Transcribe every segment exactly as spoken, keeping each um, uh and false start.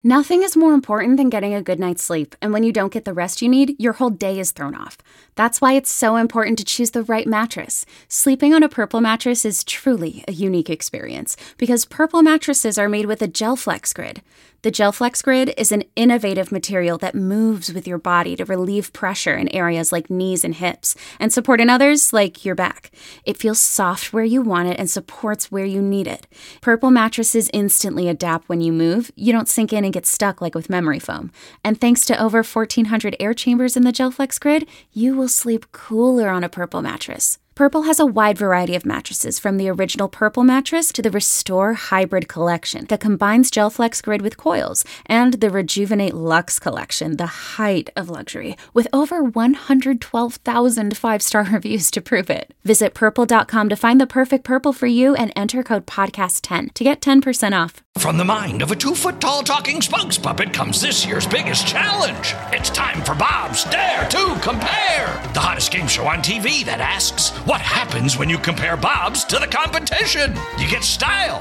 Nothing is more important than getting a good night's sleep, and when you don't get the rest you need, your whole day is thrown off. That's why it's so important to choose the right mattress. Sleeping on a Purple mattress is truly a unique experience, because Purple mattresses are made with a GelFlex Grid. The GelFlex Grid is an innovative material that moves with your body to relieve pressure in areas like knees and hips, and support in others like your back. It feels soft where you want it and supports where you need it. Purple mattresses instantly adapt when you move. You don't sink in and get stuck like with memory foam. And thanks to over fourteen hundred air chambers in the GelFlex Grid, you will sleep cooler on a Purple mattress. Purple has a wide variety of mattresses, from the original Purple mattress to the Restore Hybrid collection that combines GelFlex Grid with coils, and the Rejuvenate Luxe collection, the height of luxury, with over one hundred twelve thousand five-star reviews to prove it. Visit purple dot com to find the perfect Purple for you and enter code podcast ten to get ten percent off. From the mind of a two-foot-tall talking spokes puppet comes this year's biggest challenge. It's time for Bob's Dare to Compare, the hottest game show on T V that asks, what happens when you compare Bob's to the competition? You get style.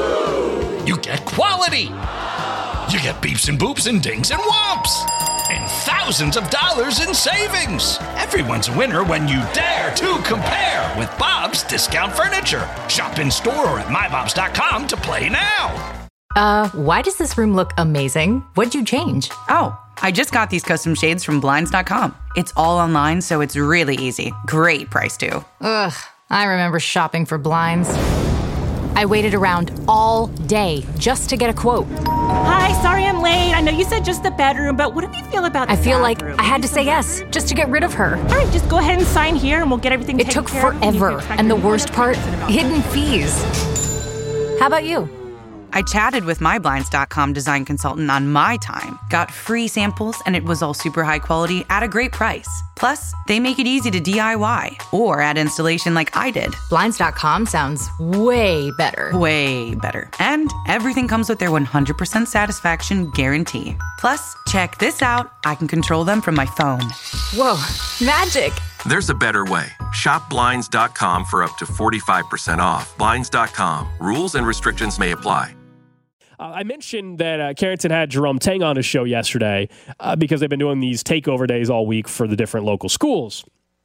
You get quality. You get beeps and boops and dings and whomps. And thousands of dollars in savings. Everyone's a winner when you dare to compare with Bob's Discount Furniture. Shop in store or at my bobs dot com to play now. Uh, why does this room look amazing? What'd you change? Oh, I just got these custom shades from blinds dot com. It's all online, so it's really easy. Great price, too. Ugh, I remember shopping for blinds. I waited around all day just to get a quote. Hi, sorry I'm late. I know you said just the bedroom, but what do you feel about the I feel bathroom? like I had to say yes just to get rid of her. All right, just go ahead and sign here and we'll get everything It taken took care of. forever, and the worst part, hidden fees. How about you? I chatted with my blinds dot com design consultant on my time, got free samples, and it was all super high quality at a great price. Plus, they make it easy to D I Y or add installation like I did. blinds dot com sounds way better. Way better. And everything comes with their one hundred percent satisfaction guarantee. Plus, check this out. I can control them from my phone. Whoa, magic. There's a better way. Shop blinds dot com for up to forty-five percent off. blinds dot com. Rules and restrictions may apply. Uh, I mentioned that uh, Carrington had Jerome Tang on his show yesterday uh, because they've been doing these takeover days all week for the different local schools.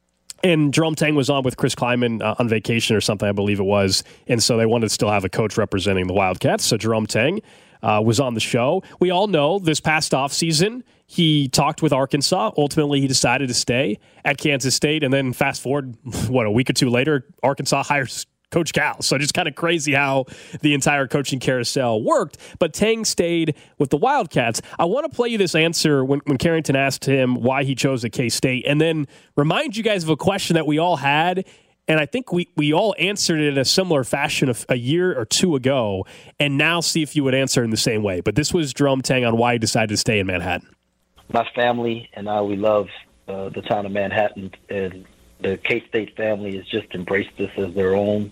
And Jerome Tang was on with Chris Kleiman uh, on vacation or something, I believe it was. And so they wanted to still have a coach representing the Wildcats. So Jerome Tang uh, was on the show. We all know this past offseason, he talked with Arkansas. Ultimately, he decided to stay at Kansas State. And then fast forward, what, a week or two later, Arkansas hires Coach Cal. So just kind of crazy how the entire coaching carousel worked. But Tang stayed with the Wildcats. I want to play you this answer when, when Carrington asked him why he chose a K-State, and then remind you guys of a question that we all had. And I think we, we all answered it in a similar fashion a, a year or two ago, and now see if you would answer in the same way. But this was Jerome Tang on why he decided to stay in Manhattan. My family and I, we love uh, the town of Manhattan, and the K-State family has just embraced this as their own.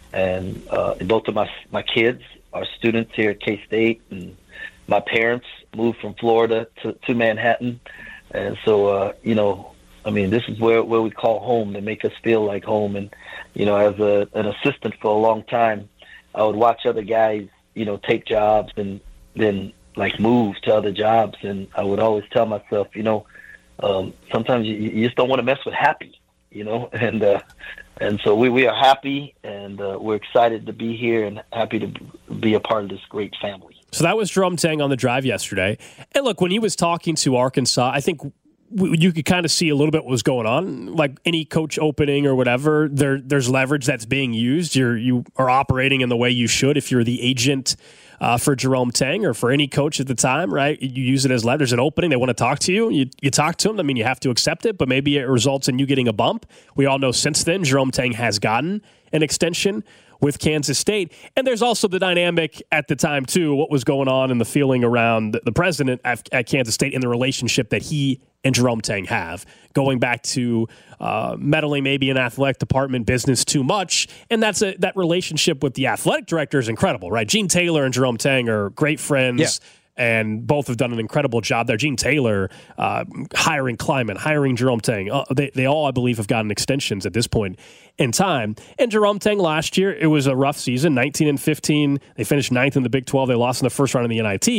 And uh, both of my my kids are students here at K-State, and my parents moved from Florida to, to Manhattan. And so, uh, you know, I mean, this is where, where we call home. They make us feel like home. And, you know, as a, an assistant for a long time, I would watch other guys, you know, take jobs and then, like, move to other jobs. And I would always tell myself, you know, um, sometimes you, you just don't want to mess with happy. You know, and uh, and so we, we are happy, and uh, we're excited to be here and happy to be a part of this great family. So that was Jerome Tang on the drive yesterday. And look, when he was talking to Arkansas, I think w- you could kind of see a little bit what was going on. Like any coach opening or whatever, there there's leverage that's being used. You're you are operating in the way you should if you're the agent Uh, for Jerome Tang or for any coach at the time, right? You use it as leverage. There's an opening. They want to talk to you. You you talk to them. I mean, you have to accept it, but maybe it results in you getting a bump. We all know since then, Jerome Tang has gotten an extension with Kansas State. And there's also the dynamic at the time, too, what was going on and the feeling around the president at, at Kansas State and the relationship that he and Jerome Tang have, going back to uh, meddling maybe in athletic department business too much. And that's a, that relationship with the athletic director is incredible, right? Gene Taylor and Jerome Tang are great friends. Yeah. And both have done an incredible job there. Gene Taylor uh, hiring Kleiman, hiring Jerome Tang. Uh, they, they all, I believe, have gotten extensions at this point in time. And Jerome Tang last year, it was a rough season, nineteen and fifteen. They finished ninth in the Big twelve. They lost in the first round of the N I T.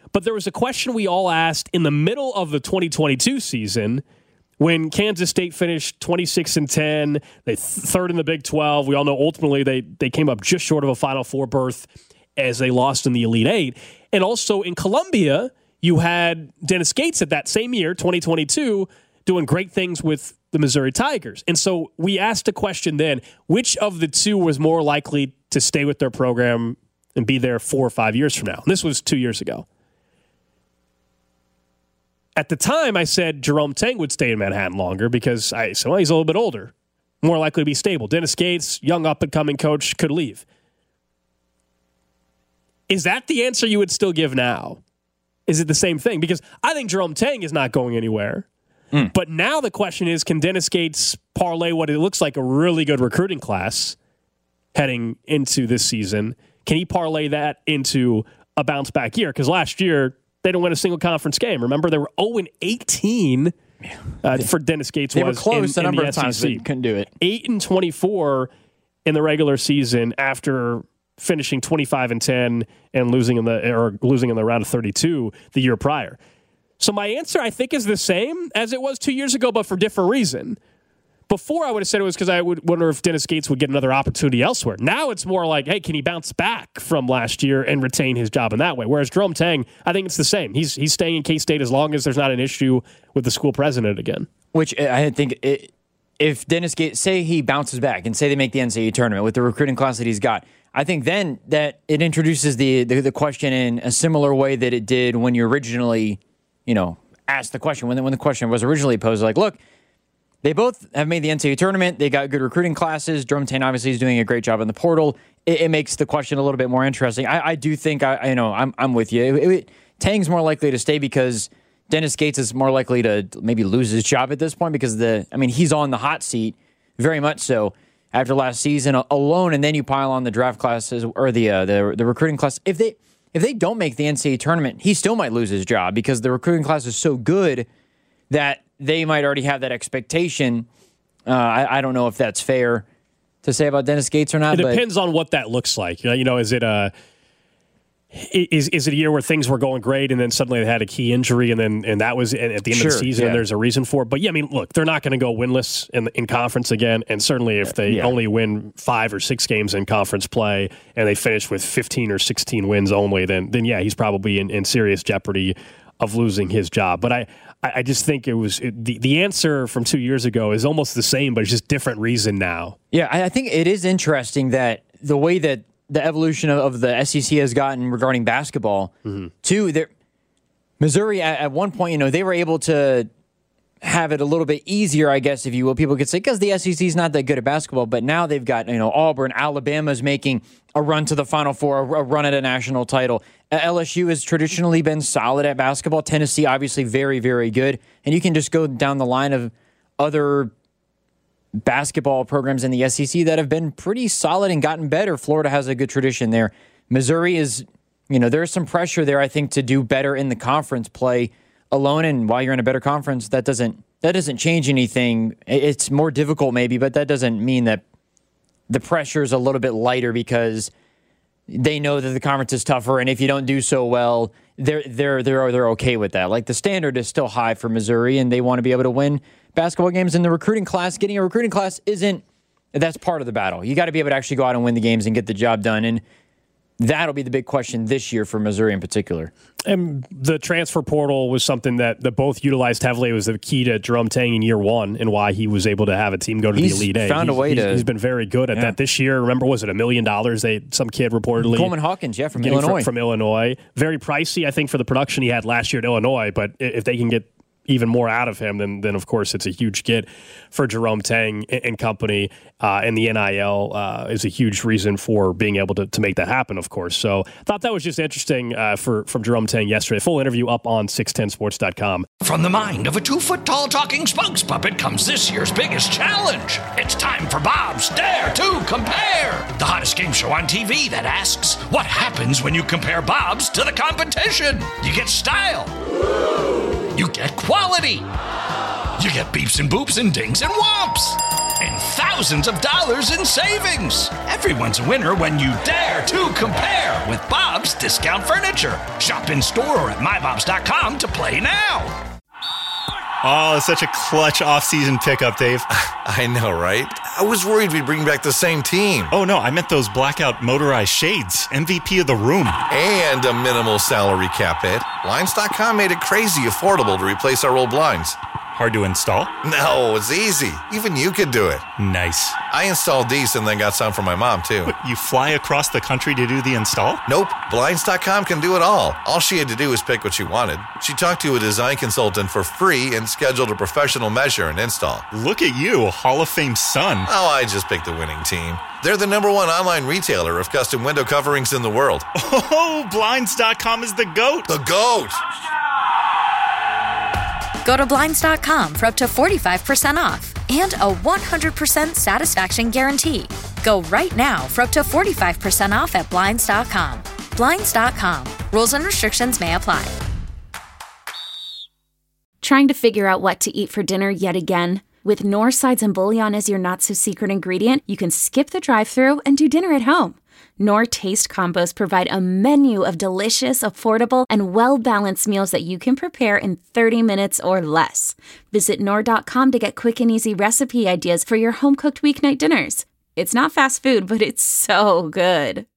But there was a question we all asked in the middle of the twenty twenty-two season when Kansas State finished twenty-six and ten, they th- third in the Big twelve. We all know ultimately they, they came up just short of a Final Four berth as they lost in the Elite Eight. And also in Columbia, you had Dennis Gates at that same year, twenty twenty-two, doing great things with the Missouri Tigers. And so we asked a question then, which of the two was more likely to stay with their program and be there four or five years from now? And this was two years ago. At the time, I said Jerome Tang would stay in Manhattan longer because I said, well, he's a little bit older, more likely to be stable. Dennis Gates, young up-and-coming coach, could leave. Is that the answer you would still give now? Is it the same thing? Because I think Jerome Tang is not going anywhere. Mm. But now the question is, can Dennis Gates parlay what it looks like a really good recruiting class heading into this season? Can he parlay that into a bounce-back year? Because last year, they didn't win a single conference game. Remember, they were oh and eighteen uh, for Dennis Gates. They was were close in, a number in the of times, S E C. but couldn't do it. eight and twenty-four in the regular season after finishing twenty-five and ten and losing in the or losing in the round of thirty-two the year prior. So my answer, I think, is the same as it was two years ago, but for different reason. Before, I would have said it was because I would wonder if Dennis Gates would get another opportunity elsewhere. Now it's more like, hey, can he bounce back from last year and retain his job in that way? Whereas Jerome Tang, I think it's the same. He's he's staying in K-State as long as there's not an issue with the school president again. Which I think it, if Dennis Gates, say he bounces back and say they make the N C double A tournament with the recruiting class that he's got, I think then that it introduces the, the, the question in a similar way that it did when you originally, you know, asked the question. When the, when the question was originally posed, like, look, they both have made the N C double A tournament. They got good recruiting classes. Jerome Tang obviously is doing a great job in the portal. It, it makes the question a little bit more interesting. I, I do think, I you know, I'm I'm with you. It, it, Tang's more likely to stay because Dennis Gates is more likely to maybe lose his job at this point because the, I mean, he's on the hot seat, very much so, after last season alone, and then you pile on the draft classes or the uh, the the recruiting class. If they if they don't make the N C double A tournament, he still might lose his job because the recruiting class is so good that they might already have that expectation. Uh, I, I don't know if that's fair to say about Dennis Gates or not. It but depends on what that looks like. You know, you know, is it a is is it a year where things were going great and then suddenly they had a key injury and then and that was at the end sure, of the season yeah. and there's a reason for it? But yeah, I mean, look, they're not going to go winless in in conference again. And certainly if they yeah. only win five or six games in conference play and they finish with fifteen or sixteen wins only, then then yeah, he's probably in, in serious jeopardy of losing his job. But I, I just think it was it, the the answer from two years ago is almost the same, but it's just different reason now. Yeah, I think it is interesting that the way that the evolution of, of the S E C has gotten regarding basketball, mm-hmm. too. There, Missouri at, at one point, you know, they were able to have it a little bit easier, I guess, if you will. People could say because the S E C is not that good at basketball, but now they've got, you know, Auburn, Alabama's making a run to the Final Four, a run at a national title. L S U has traditionally been solid at basketball. Tennessee, obviously, very, very good. And you can just go down the line of other basketball programs in the S E C that have been pretty solid and gotten better. Florida has a good tradition there. Missouri is, you know, there's some pressure there, I think, to do better in the conference play alone. And while you're in a better conference, that doesn't that doesn't change anything. It's more difficult maybe, but that doesn't mean that the pressure is a little bit lighter because they know that the conference is tougher, and if you don't do so well, they're they're they're they're okay with that. Like the standard is still high for Missouri, and they want to be able to win basketball games in the recruiting class. Getting a recruiting class isn't that's part of the battle. You got to be able to actually go out and win the games and get the job done, and that'll be the big question this year for Missouri in particular. And the transfer portal was something that, that both utilized heavily. It was the key to Jerome Tang in year one and why he was able to have a team go to he's the Elite Eight. Found he's, a way he's, to. He's been very good at yeah. that this year. Remember, was it a million dollars? They some kid reportedly Coleman Hawkins, yeah, from Illinois. From, from Illinois, very pricey, I think, for the production he had last year at Illinois. But if they can get even more out of him, then, then of course it's a huge get for Jerome Tang and, and company. Uh, and the N I L uh, is a huge reason for being able to, to make that happen, of course. So I thought that was just interesting uh, for from Jerome Tang yesterday. Full interview up on six ten sports dot com. From the mind of a two-foot-tall talking spokes puppet comes this year's biggest challenge. It's time for Bob's Dare to Compare, the hottest game show on T V that asks, what happens when you compare Bob's to the competition? You get style. You get quality. You get beeps and boops and dings and whomps. And and thousands of dollars in savings. Everyone's a winner when you dare to compare with Bob's Discount Furniture. Shop in store or at my bobs dot com to play now. Oh, such a clutch off-season pickup, Dave. I know, right? I was worried we'd bring back the same team. Oh, no, I meant those blackout motorized shades. M V P of the room. And a minimal salary cap hit. Blinds dot com made it crazy affordable to replace our old blinds. Hard to install? No, it's easy. Even you could do it. Nice. I installed these and then got some for my mom, too. What, you fly across the country to do the install? Nope. Blinds dot com can do it all. All she had to do was pick what she wanted. She talked to a design consultant for free and scheduled a professional measure and install. Look at you, Hall of Fame son. Oh, I just picked the winning team. They're the number one online retailer of custom window coverings in the world. Oh, Blinds dot com is the GOAT. The GOAT! Go to Blinds dot com for up to forty-five percent off and a one hundred percent satisfaction guarantee. Go right now for up to forty-five percent off at Blinds dot com. Blinds dot com. Rules and restrictions may apply. Trying to figure out what to eat for dinner yet again? With Knorr sides and bouillon as your not-so-secret ingredient, you can skip the drive-thru and do dinner at home. Knorr Taste Combos provide a menu of delicious, affordable, and well-balanced meals that you can prepare in thirty minutes or less. Visit Knorr dot com to get quick and easy recipe ideas for your home-cooked weeknight dinners. It's not fast food, but it's so good.